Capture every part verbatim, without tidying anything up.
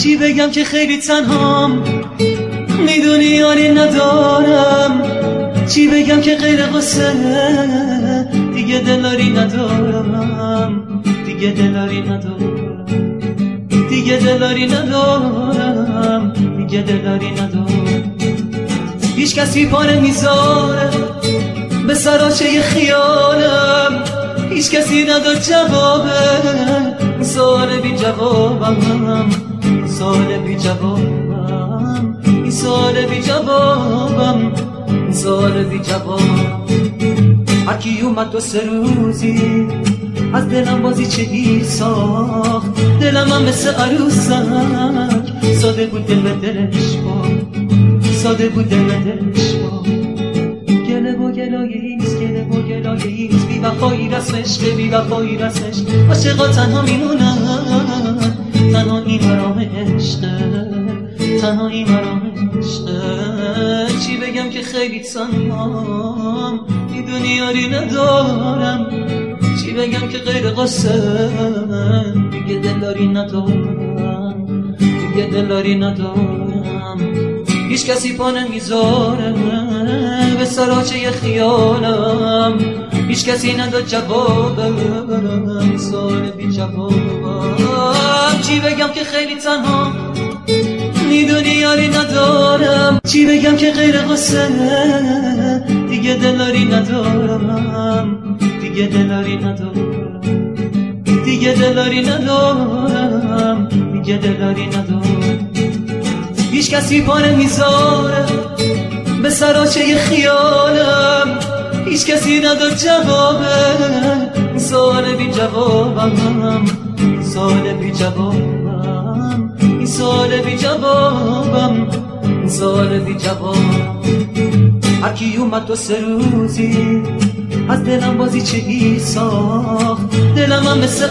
چی بگم که خیلی تنهام، میدونی یاری ندارم. چی بگم که غیر قصه، دیگه دلاری ندارم، دیگه دلاری ندارم، دیگه دلاری ندارم، دیگه دلاری ندارم. هیچ کسی پا نمیذاره به سراچه خیالم، هیچ کسی نداد جوابه سوال بی جوابم، سوال بی جوابم، این سوال بی جوابم، این سوال بی جوابم. هر کی اومد دو سه روزی از دلم بازی چگی ساخت، دلم هم مثل عروسک ساده بود دل به دلش با، ساده بود دل به دلش با. گله و گلایه ایست، گله و گلایه ایست، بی وفایی رسمش به بی وفایی رسمش. عاشقا تنها میمونن، تنها این مرام عشقه، تنها این مرام عشقه. چی بگم که خیلی تنهام، میدونی یاری ندارم. چی بگم که غیر قصه، دیگه دلاری ندارم، دیگه دلاری ندارم. هیچ کسی پا نمیذاره به سراچه خیالم، هیچ کسی نداد جوابم، سوال بی جوابم. چی بگم که خیلی تنها، میدونی یاری ندارم. چی بگم که غیر قصه، دیگه دلاری ندارم، دیگه دلاری ندارم، دیگه دلاری ندارم، دیگه دلاری ندارم. هیچ کسی پا نمیذاره به سراچه خیالم، هیچ کسی نداد جوابه سوال بی جوابم، سوال بی جوابم، این سوال بی جوابم، این سوال بی جوابم. هر کی اومد دو سه روزی از دلم بازی چگی ساخت، دلم هم مثل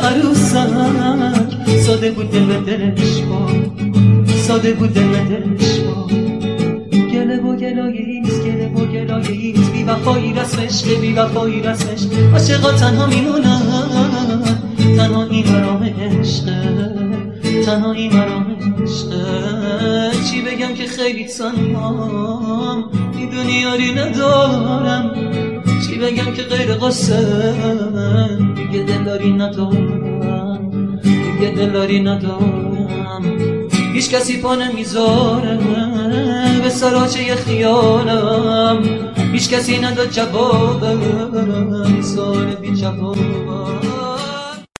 عروسک ساده بود دل به دلش با، ساده بود دل به دلش با. گله و گلایه ایست، گله و گلایه ایست، بی وفایی رسمش به بی وفایی رسمش. عاشقا تنها میمونن، تنها این مرام عشقه، تنها این مرام عشقه. چی بگم که خیلی تنهام، میدونی یاری ندارم. چی بگم که غیر قصه، دیگه دلاری ندارم، دیگه دلاری ندارم. هیچ کسی پا نمیذاره به سراچه خیالم، هیچ کسی نداد جوابم، سوال بی جوابم.